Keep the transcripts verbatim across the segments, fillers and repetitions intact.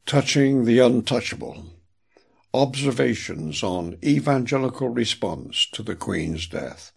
Touching the Untouchable. Observations on Evangelical Response to the Queen's Death.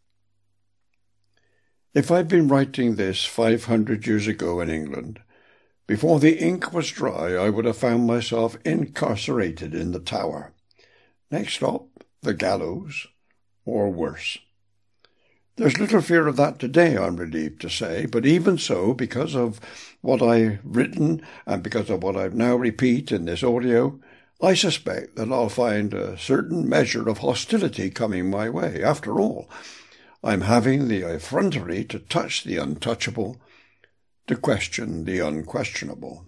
If I'd been writing this five hundred years ago in England, before the ink was dry I would have found myself incarcerated in the Tower. Next stop, the gallows, or worse. There's little fear of that today, I'm relieved to say, but even so, because of what I've written and because of what I now repeat in this audio, I suspect that I'll find a certain measure of hostility coming my way. After all, I'm having the effrontery to touch the untouchable, to question the unquestionable.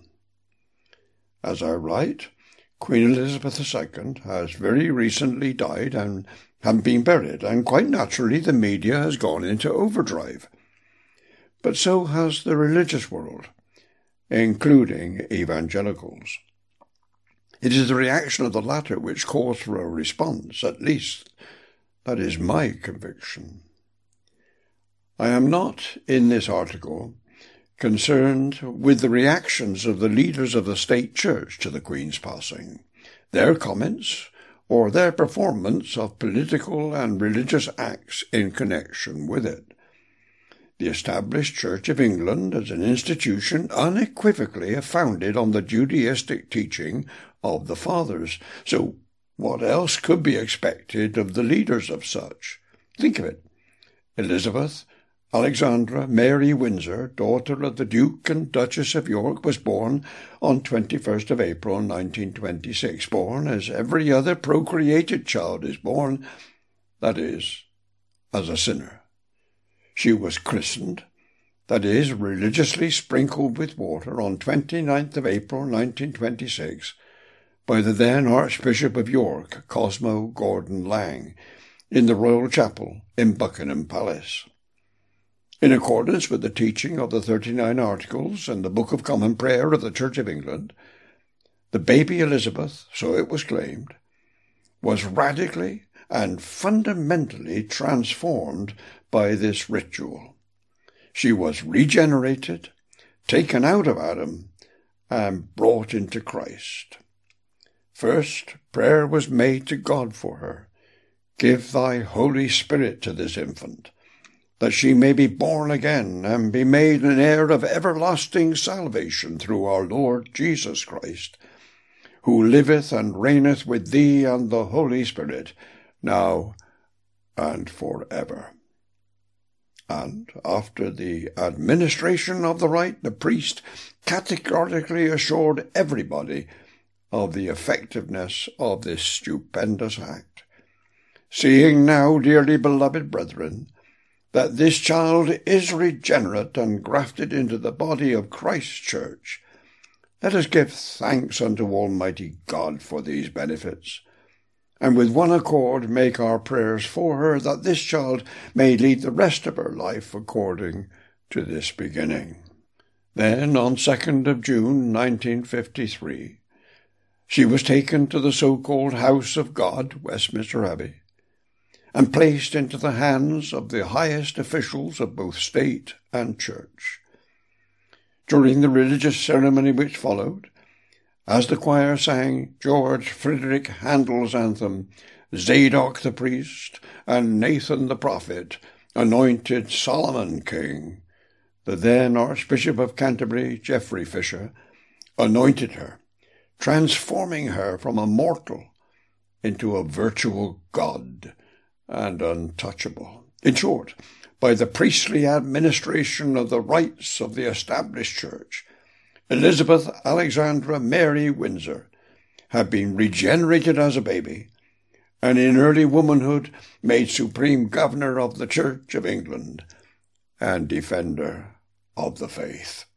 As I write, Queen Elizabeth the Second has very recently died and have been buried, and quite naturally the media has gone into overdrive. But so has the religious world, including evangelicals. It is the reaction of the latter which calls for a response, at least that is my conviction. I am not, in this article, concerned with the reactions of the leaders of the state church to the Queen's passing, their comments, or their performance of political and religious acts in connection with it. The established Church of England as an institution unequivocally founded on the Judaistic teaching of the Fathers, so what else could be expected of the leaders of such? Think of it. Elizabeth Alexandra Mary Windsor, daughter of the Duke and Duchess of York, was born on twenty-first of April nineteen twenty-six, born as every other procreated child is born, that is, as a sinner. She was christened, that is, religiously sprinkled with water, on twenty-ninth of April nineteen twenty-six, by the then Archbishop of York, Cosmo Gordon Lang, in the Royal Chapel in Buckingham Palace. In accordance with the teaching of the thirty-nine Articles and the Book of Common Prayer of the Church of England, the baby Elizabeth, so it was claimed, was radically and fundamentally transformed by this ritual. She was regenerated, taken out of Adam, and brought into Christ. First, prayer was made to God for her. Give thy Holy Spirit to this infant, that she may be born again and be made an heir of everlasting salvation through our Lord Jesus Christ, who liveth and reigneth with thee and the Holy Spirit, now and for ever. And after the administration of the rite, the priest categorically assured everybody of the effectiveness of this stupendous act. Seeing now, dearly beloved brethren, that this child is regenerate and grafted into the body of Christ's church, let us give thanks unto Almighty God for these benefits, and with one accord make our prayers for her, that this child may lead the rest of her life according to this beginning. Then, on second of June nineteen fifty-three, she was taken to the so-called House of God, Westminster Abbey, and placed into the hands of the highest officials of both state and church. During the religious ceremony which followed, as the choir sang George Frederick Handel's anthem, Zadok the priest and Nathan the prophet anointed Solomon king, the then Archbishop of Canterbury, Geoffrey Fisher, anointed her, transforming her from a mortal into a virtual god, and untouchable. In short, by the priestly administration of the rites of the established church, Elizabeth Alexandra Mary Windsor had been regenerated as a baby, and in early womanhood made Supreme Governor of the Church of England and Defender of the Faith.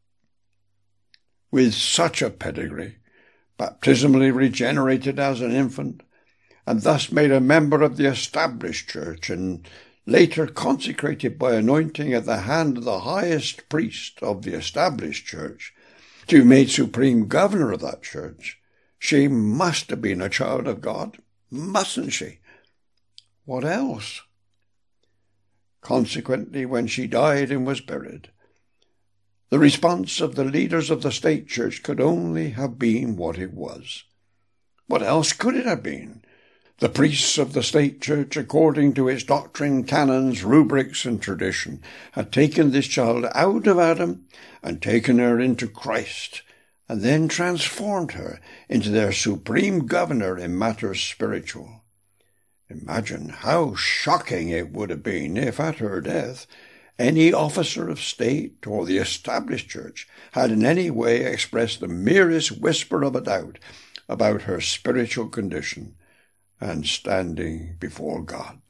With such a pedigree, baptismally regenerated as an infant, and thus made a member of the established church, and later consecrated by anointing at the hand of the highest priest of the established church, to be made supreme governor of that church, she must have been a child of God, mustn't she? What else? Consequently, when she died and was buried, The response of the leaders of the state church could only have been what it was. What else could it have been? The priests of the state church, according to its doctrine, canons, rubrics, and tradition, had taken this child out of Adam and taken her into Christ, and then transformed her into their supreme governor in matters spiritual. Imagine how shocking it would have been if, at her death, any officer of state or the established church had in any way expressed the merest whisper of a doubt about her spiritual condition and standing before God.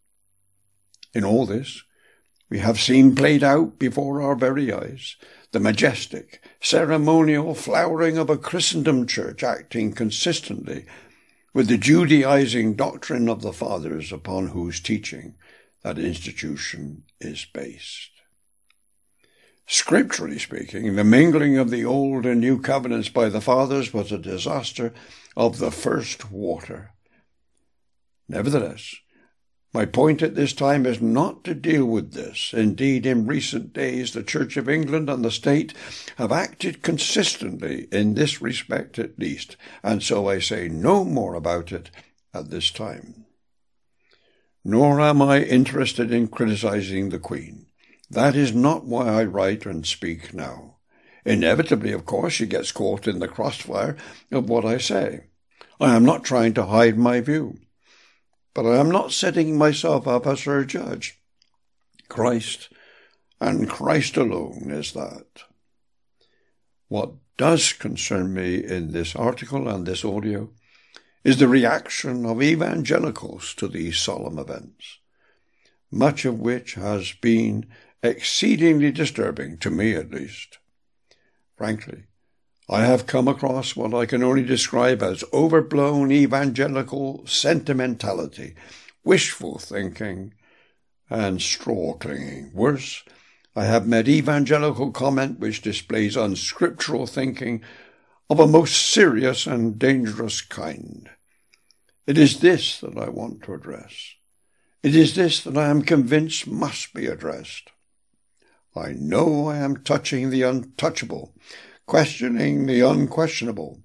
In all this, we have seen played out before our very eyes the majestic, ceremonial flowering of a Christendom church acting consistently with the Judaizing doctrine of the fathers upon whose teaching that institution is based. Scripturally speaking, the mingling of the Old and New Covenants by the fathers was a disaster of the first water. Nevertheless, my point at this time is not to deal with this. Indeed, in recent days, the Church of England and the state have acted consistently in this respect at least, and so I say no more about it at this time. Nor am I interested in criticizing the Queen. That is not why I write and speak now. Inevitably, of course, she gets caught in the crossfire of what I say. I am not trying to hide my view, but I am not setting myself up as her judge. Christ, and Christ alone, is that. What does concern me in this article and this audio is the reaction of evangelicals to these solemn events, much of which has been exceedingly disturbing, to me at least. Frankly, I have come across what I can only describe as overblown evangelical sentimentality, wishful thinking, and straw-clinging. Worse, I have met evangelical comment which displays unscriptural thinking of a most serious and dangerous kind. It is this that I want to address. It is this that I am convinced must be addressed. I know I am touching the untouchable, questioning the unquestionable.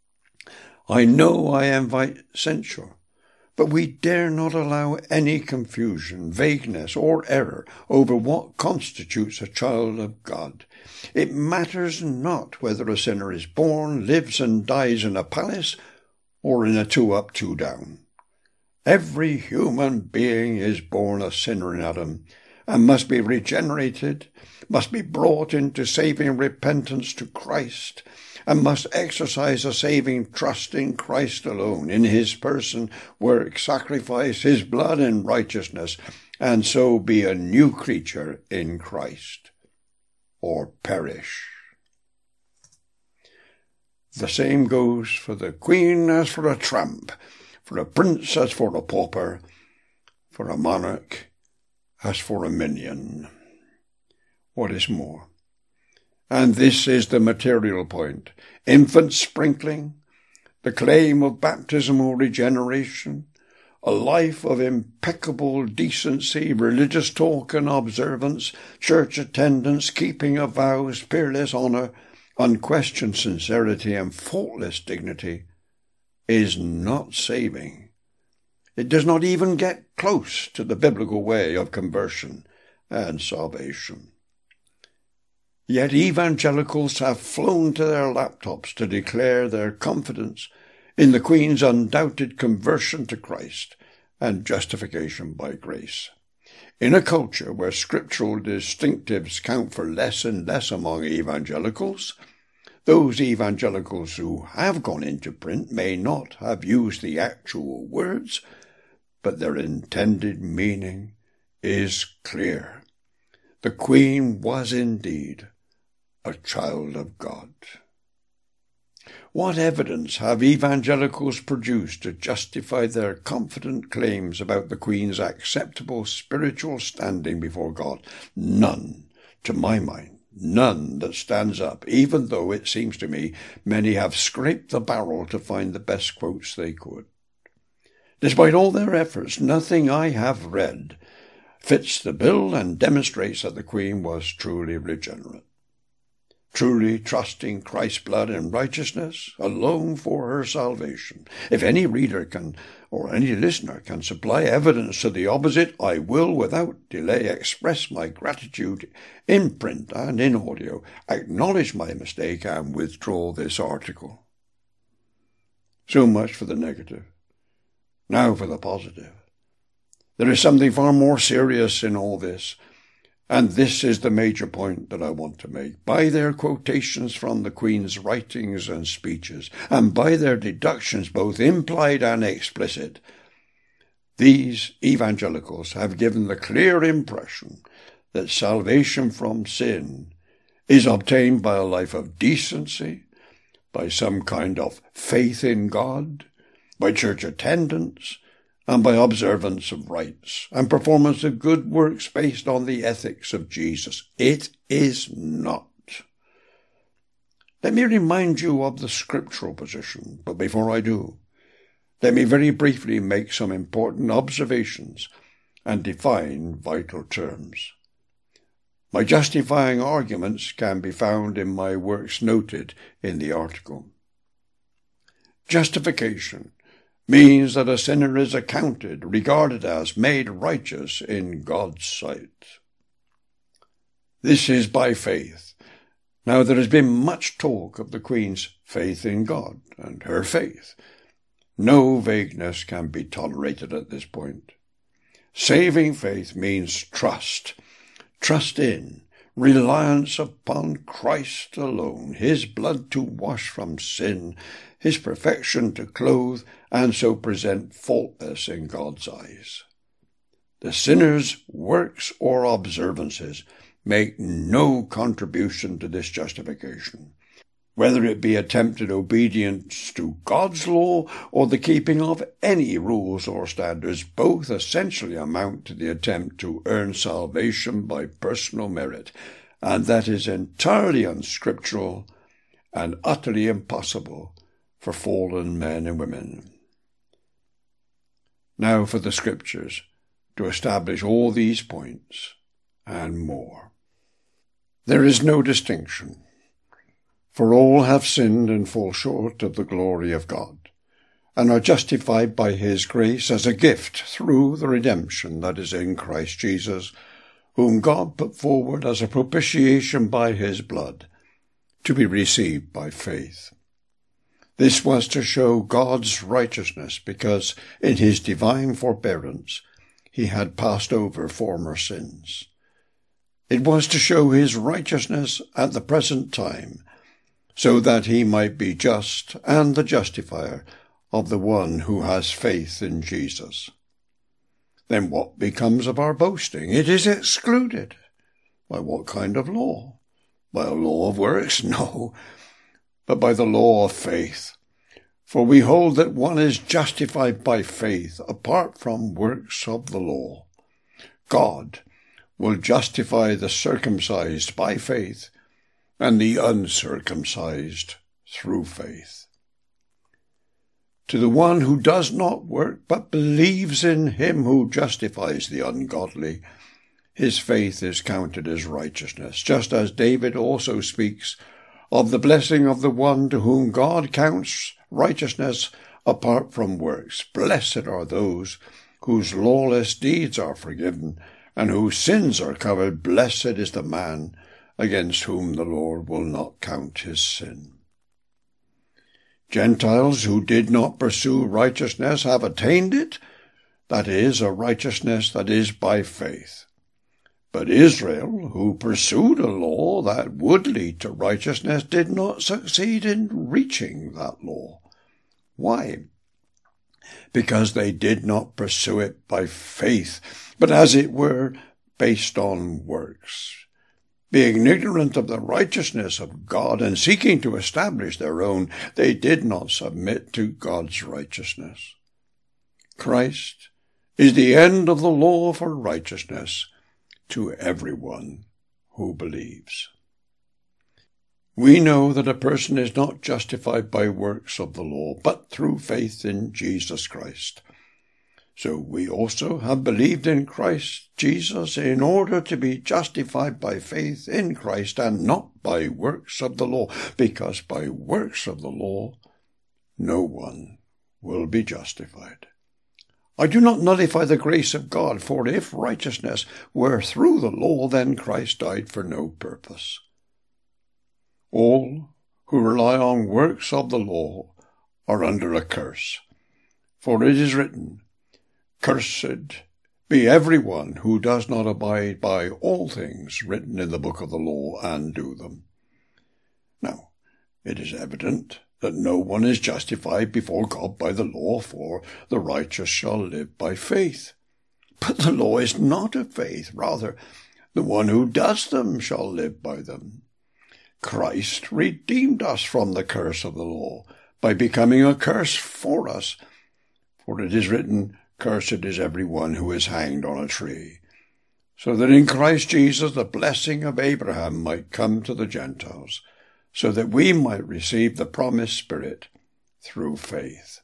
I know I invite censure, but we dare not allow any confusion, vagueness, or error over what constitutes a child of God. It matters not whether a sinner is born, lives and dies in a palace, or in a two-up, two-down. Every human being is born a sinner in Adam, and must be regenerated, must be brought into saving repentance to Christ, and must exercise a saving trust in Christ alone, in his person, work, sacrifice, his blood and righteousness, and so be a new creature in Christ, or perish. The same goes for the queen as for a tramp, for a prince as for a pauper, for a monarch as for a minion. What is more, and this is the material point, infant sprinkling, the claim of baptismal regeneration, a life of impeccable decency, religious talk and observance, church attendance, keeping of vows, peerless honour, unquestioned sincerity, and faultless dignity, is not saving. It does not even get close to the biblical way of conversion and salvation. Yet evangelicals have flown to their laptops to declare their confidence in the Queen's undoubted conversion to Christ and justification by grace. In a culture where scriptural distinctives count for less and less among evangelicals, those evangelicals who have gone into print may not have used the actual words, but their intended meaning is clear. The Queen was indeed a child of God. What evidence have evangelicals produced to justify their confident claims about the Queen's acceptable spiritual standing before God? None, to my mind, none that stands up, even though it seems to me many have scraped the barrel to find the best quotes they could. Despite all their efforts, nothing I have read fits the bill and demonstrates that the Queen was truly regenerate. truly trusting Christ's blood and righteousness alone for her salvation. If any reader can, or any listener can supply evidence to the opposite, I will without delay express my gratitude in print and in audio, acknowledge my mistake, and withdraw this article. So much for the negative. Now for the positive. There is something far more serious in all this, and this is the major point that I want to make. By their quotations from the Queen's writings and speeches, and by their deductions both implied and explicit, these evangelicals have given the clear impression that salvation from sin is obtained by a life of decency, by some kind of faith in God, by church attendance, and by observance of rites and performance of good works based on the ethics of Jesus. It is not. Let me remind you of the scriptural position, but before I do, let me very briefly make some important observations and define vital terms. My justifying arguments can be found in my works noted in the article. Justification means that a sinner is accounted, regarded as, made righteous in God's sight. This is by faith. Now there has been much talk of the Queen's faith in God and her faith. No vagueness can be tolerated at this point. Saving faith means trust. Trust in, reliance upon Christ alone, his blood to wash from sin, his perfection to clothe, and so present faultless in God's eyes. The sinner's works or observances make no contribution to this justification, whether it be attempted obedience to God's law or the keeping of any rules or standards. Both essentially amount to the attempt to earn salvation by personal merit, and that is entirely unscriptural and utterly impossible for fallen men and women. Now for the scriptures to establish all these points and more. There is no distinction, for all have sinned and fall short of the glory of God, and are justified by his grace as a gift through the redemption that is in Christ Jesus, whom God put forward as a propitiation by his blood, to be received by faith. This was to show God's righteousness, because in his divine forbearance he had passed over former sins. It was to show his righteousness at the present time, so that he might be just and the justifier of the one who has faith in Jesus. Then what becomes of our boasting? It is excluded. By what kind of law? By a law of works? No, but by the law of faith. For we hold that one is justified by faith apart from works of the law. God will justify the circumcised by faith and the uncircumcised through faith. To the one who does not work but believes in him who justifies the ungodly, his faith is counted as righteousness, just as David also speaks of the blessing of the one to whom God counts righteousness apart from works. Blessed are those whose lawless deeds are forgiven and whose sins are covered. Blessed is the man against whom the Lord will not count his sin. Gentiles who did not pursue righteousness have attained it, that is, a righteousness that is by faith. But Israel, who pursued a law that would lead to righteousness, did not succeed in reaching that law. Why? Because they did not pursue it by faith, but as it were, based on works. Being ignorant of the righteousness of God and seeking to establish their own, they did not submit to God's righteousness. Christ is the end of the law for righteousness to everyone who believes. We know that a person is not justified by works of the law, but through faith in Jesus Christ. So we also have believed in Christ Jesus in order to be justified by faith in Christ and not by works of the law, because by works of the law no one will be justified. I do not nullify the grace of God, for if righteousness were through the law, then Christ died for no purpose. All who rely on works of the law are under a curse, for it is written, "Cursed be every one who does not abide by all things written in the book of the law and do them." Now, it is evident that no one is justified before God by the law, for the righteous shall live by faith. But the law is not of faith, rather, the one who does them shall live by them. Christ redeemed us from the curse of the law by becoming a curse for us, for it is written, "Cursed is every one who is hanged on a tree," so that in Christ Jesus the blessing of Abraham might come to the Gentiles, so that we might receive the promised Spirit through faith.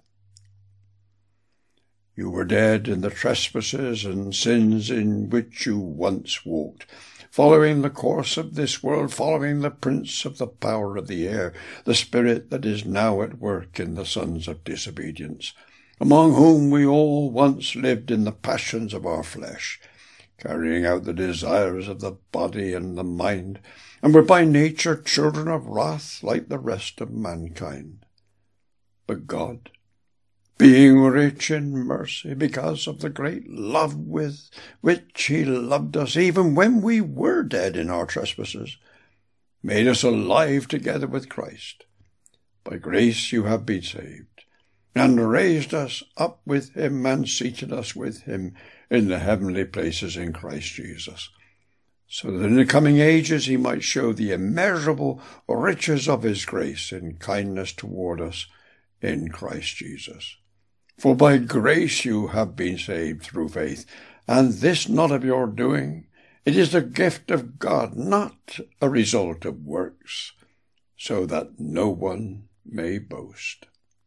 You were dead in the trespasses and sins in which you once walked, following the course of this world, following the prince of the power of the air, the spirit that is now at work in the sons of disobedience, among whom we all once lived in the passions of our flesh, carrying out the desires of the body and the mind, and were by nature children of wrath like the rest of mankind. But God, being rich in mercy, because of the great love with which he loved us, even when we were dead in our trespasses, made us alive together with Christ. By grace you have been saved, and raised us up with him, and seated us with him in the heavenly places in Christ Jesus, so that in the coming ages he might show the immeasurable riches of his grace and kindness toward us in Christ Jesus. For by grace you have been saved through faith, and this not of your doing. It is the gift of God, not a result of works, so that no one may boast.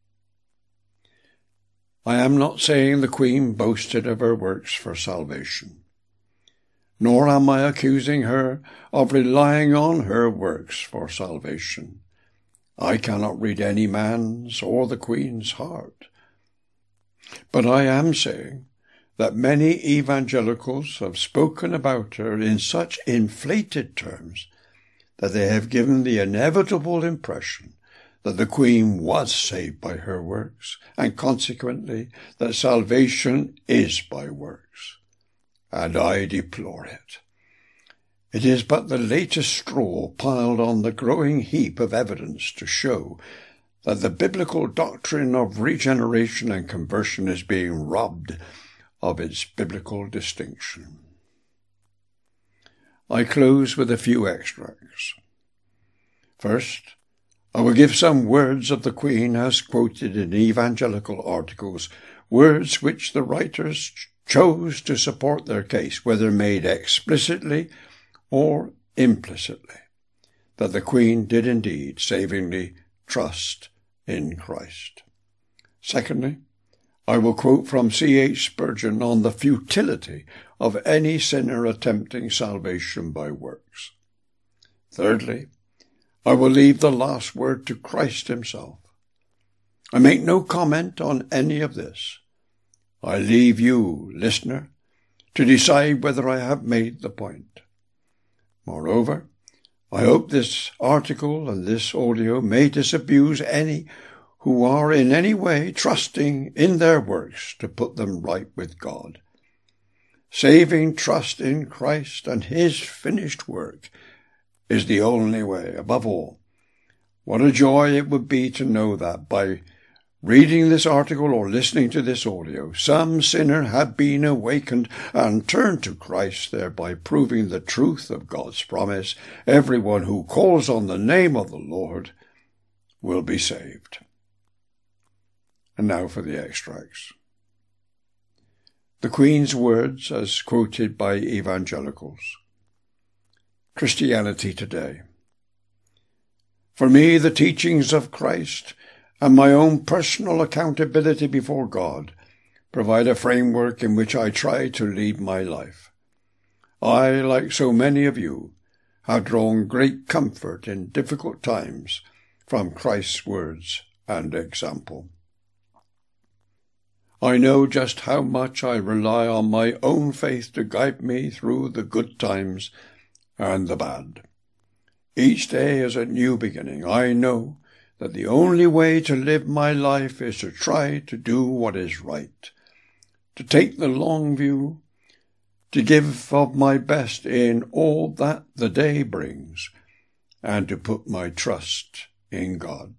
I am not saying the Queen boasted of her works for salvation, nor am I accusing her of relying on her works for salvation. I cannot read any man's or the Queen's heart. But I am saying that many evangelicals have spoken about her in such inflated terms that they have given the inevitable impression that the Queen was saved by her works, and consequently that salvation is by works. And I deplore it. It is but the latest straw piled on the growing heap of evidence to show that the biblical doctrine of regeneration and conversion is being robbed of its biblical distinction. I close with a few extracts. First, I will give some words of the Queen as quoted in evangelical articles, words which the writers chose to support their case, whether made explicitly or implicitly, that the Queen did indeed savingly trust in Christ. Secondly, I will quote from C H Spurgeon on the futility of any sinner attempting salvation by works. Thirdly, I will leave the last word to Christ himself. I make no comment on any of this. I leave you, listener, to decide whether I have made the point. Moreover, I hope this article and this audio may disabuse any who are in any way trusting in their works to put them right with God. Saving trust in Christ and his finished work is the only way. Above all, what a joy it would be to know that by reading this article or listening to this audio, some sinner had been awakened and turned to Christ, thereby proving the truth of God's promise. Everyone who calls on the name of the Lord will be saved. And now for the extracts. The Queen's words as quoted by evangelicals. Christianity today. For me, the teachings of Christ and my own personal accountability before God provide a framework in which I try to lead my life. I, like so many of you, have drawn great comfort in difficult times from Christ's words and example. I know just how much I rely on my own faith to guide me through the good times and the bad. Each day is a new beginning. I know that the only way to live my life is to try to do what is right, to take the long view, to give of my best in all that the day brings, and to put my trust in God.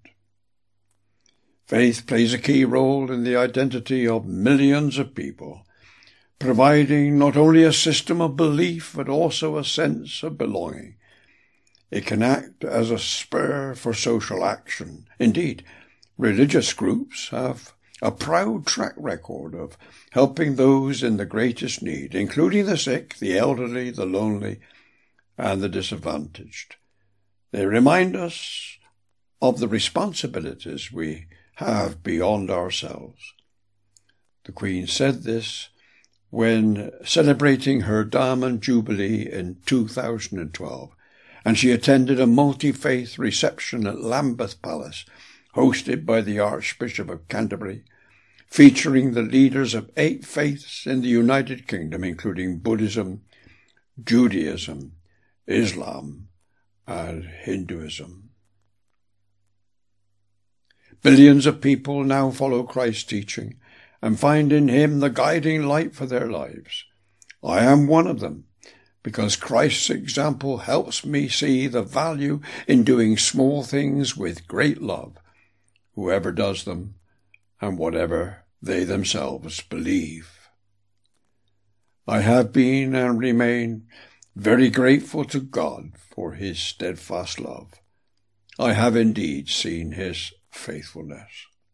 Faith plays a key role in the identity of millions of people, providing not only a system of belief but also a sense of belonging. It can act as a spur for social action. Indeed, religious groups have a proud track record of helping those in the greatest need, including the sick, the elderly, the lonely, and the disadvantaged. They remind us of the responsibilities we have beyond ourselves. The Queen said this when celebrating her Diamond Jubilee in two thousand twelve, and she attended a multi-faith reception at Lambeth Palace, hosted by the Archbishop of Canterbury, featuring the leaders of eight faiths in the United Kingdom, including Buddhism, Judaism, Islam, and Hinduism. Billions of people now follow Christ's teaching and find in him the guiding light for their lives. I am one of them, because Christ's example helps me see the value in doing small things with great love, whoever does them and whatever they themselves believe. I have been and remain very grateful to God for his steadfast love. I have indeed seen his faithfulness.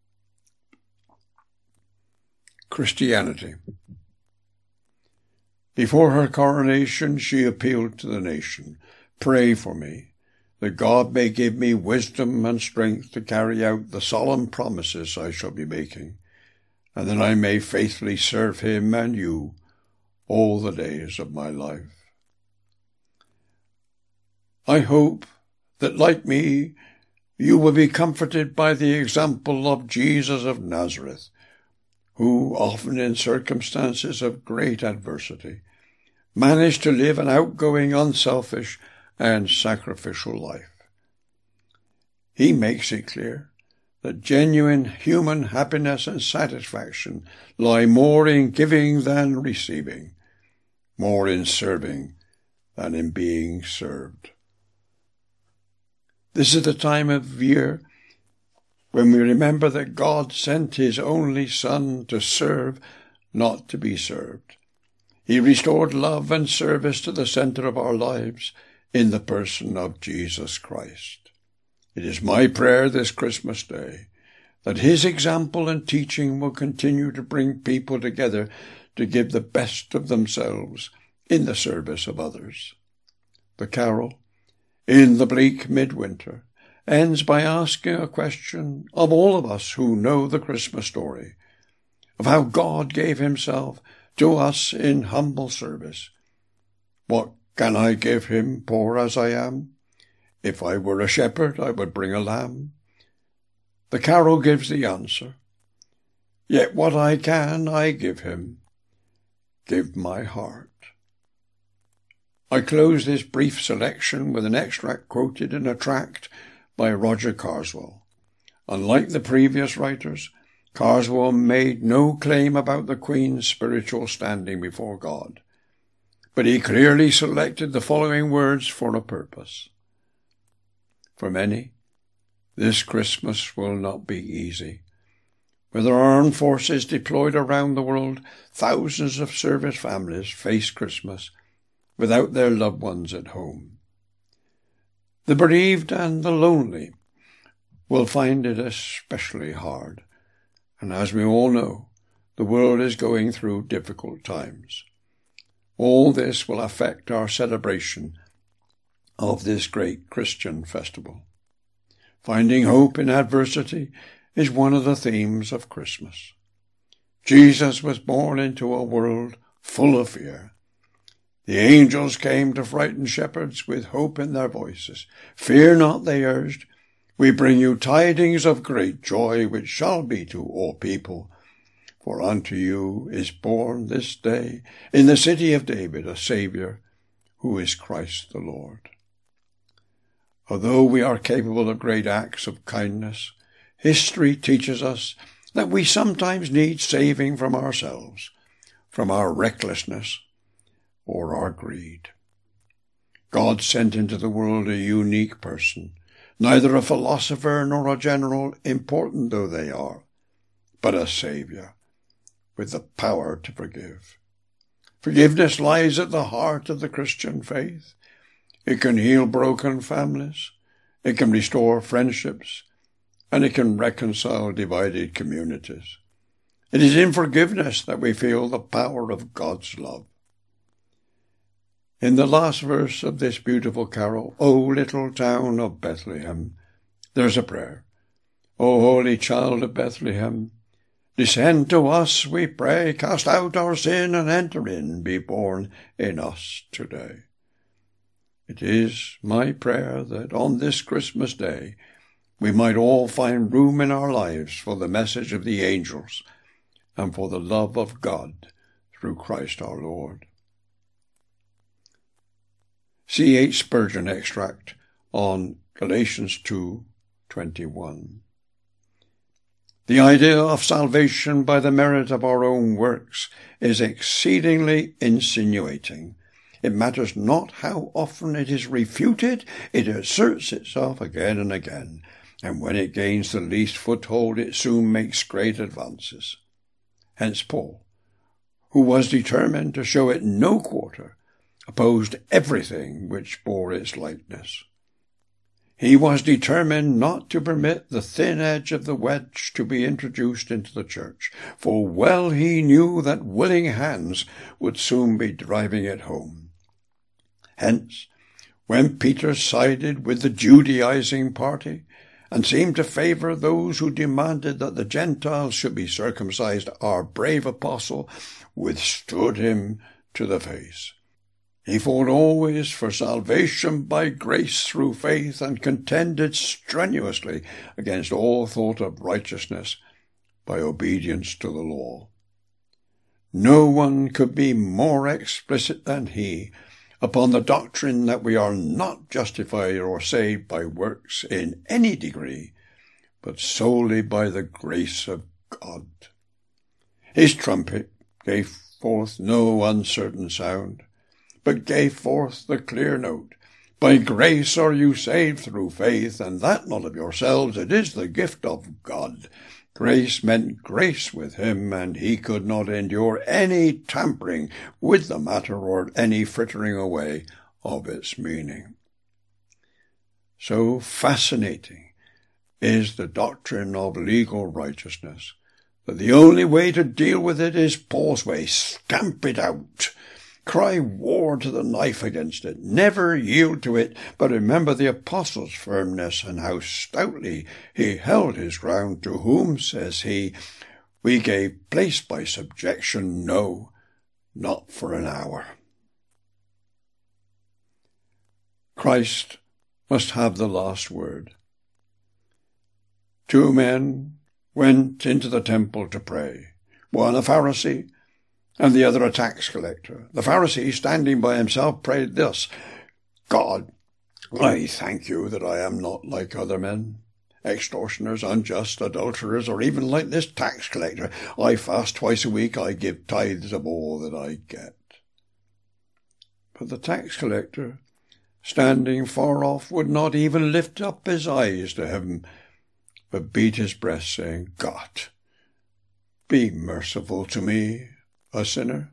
Christianity. Before her coronation, she appealed to the nation, "Pray for me, that God may give me wisdom and strength to carry out the solemn promises I shall be making, and that I may faithfully serve him and you all the days of my life." I hope that, like me, you will be comforted by the example of Jesus of Nazareth, who, often in circumstances of great adversity, managed to live an outgoing, unselfish, and sacrificial life. He makes it clear that genuine human happiness and satisfaction lie more in giving than receiving, more in serving than in being served. This is the time of year when we remember that God sent his only Son to serve, not to be served. He restored love and service to the center of our lives in the person of Jesus Christ. It is my prayer this Christmas Day that his example and teaching will continue to bring people together to give the best of themselves in the service of others. The carol, "In the Bleak Midwinter," ends by asking a question of all of us who know the Christmas story, of how God gave himself to us in humble service. What can I give him, poor as I am? If I were a shepherd, I would bring a lamb. The carol gives the answer. Yet what I can, I give him. Give my heart. I close this brief selection with an extract quoted in a tract by Roger Carswell. Unlike the previous writers, Carswell made no claim about the Queen's spiritual standing before God, but he clearly selected the following words for a purpose. For many, this Christmas will not be easy. With our armed forces deployed around the world, thousands of service families face Christmas without their loved ones at home. The bereaved and the lonely will find it especially hard. And as we all know, the world is going through difficult times. All this will affect our celebration of this great Christian festival. Finding hope in adversity is one of the themes of Christmas. Jesus was born into a world full of fear. The angels came to frighten shepherds with hope in their voices. Fear not, they urged. We bring you tidings of great joy, which shall be to all people. For unto you is born this day in the city of David a Saviour, who is Christ the Lord. Although we are capable of great acts of kindness, history teaches us that we sometimes need saving from ourselves, from our recklessness, or our greed. God sent into the world a unique person, neither a philosopher nor a general, important though they are, but a Saviour, with the power to forgive. Forgiveness lies at the heart of the Christian faith. It can heal broken families, it can restore friendships, and it can reconcile divided communities. It is in forgiveness that we feel the power of God's love. In the last verse of this beautiful carol, O little town of Bethlehem, there's a prayer. O holy child of Bethlehem, descend to us, we pray, cast out our sin and enter in, be born in us today. It is my prayer that on this Christmas day we might all find room in our lives for the message of the angels and for the love of God through Christ our Lord. C H Spurgeon extract on Galatians two twenty-one. The idea of salvation by the merit of our own works is exceedingly insinuating. It matters not how often it is refuted, it asserts itself again and again, and when it gains the least foothold, it soon makes great advances. Hence Paul, who was determined to show it no quarter, opposed everything which bore its likeness. He was determined not to permit the thin edge of the wedge to be introduced into the church, for well he knew that willing hands would soon be driving it home. Hence, when Peter sided with the Judaizing party and seemed to favour those who demanded that the Gentiles should be circumcised, our brave apostle withstood him to the face. He fought always for salvation by grace through faith and contended strenuously against all thought of righteousness by obedience to the law. No one could be more explicit than he upon the doctrine that we are not justified or saved by works in any degree, but solely by the grace of God. His trumpet gave forth no uncertain sound, but gave forth the clear note, By grace are you saved through faith, and that not of yourselves, it is the gift of God. Grace meant grace with him, and he could not endure any tampering with the matter or any frittering away of its meaning. So fascinating is the doctrine of legal righteousness that the only way to deal with it is Paul's way: stamp it out. Cry war to the knife against it. Never yield to it, but remember the apostle's firmness and how stoutly he held his ground, to whom, says he, we gave place by subjection, no, not for an hour. Christ must have the last word. Two men went into the temple to pray, one a Pharisee and the other a tax collector. The Pharisee, standing by himself, prayed thus: God, I thank you that I am not like other men, extortioners, unjust, adulterers, or even like this tax collector. I fast twice a week, I give tithes of all that I get. But the tax collector, standing far off, would not even lift up his eyes to heaven, but beat his breast, saying, God, be merciful to me, a sinner.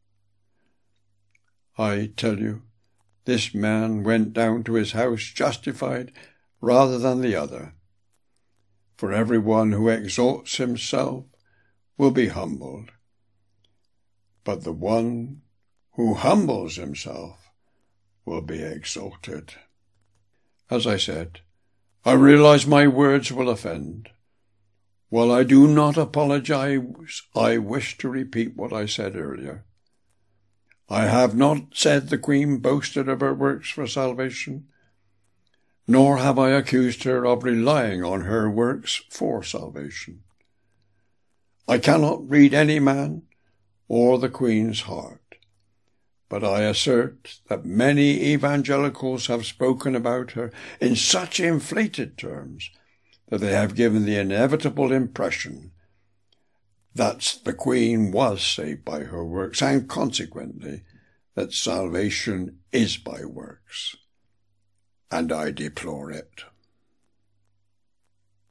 I tell you, this man went down to his house justified rather than the other. For every one who exalts himself will be humbled, but the one who humbles himself will be exalted. As I said, I realize my words will offend. While I do not apologize, I wish to repeat what I said earlier. I have not said the Queen boasted of her works for salvation, nor have I accused her of relying on her works for salvation. I cannot read any man or the Queen's heart, but I assert that many evangelicals have spoken about her in such inflated terms that they have given the inevitable impression that the Queen was saved by her works, and consequently that salvation is by works. And I deplore it.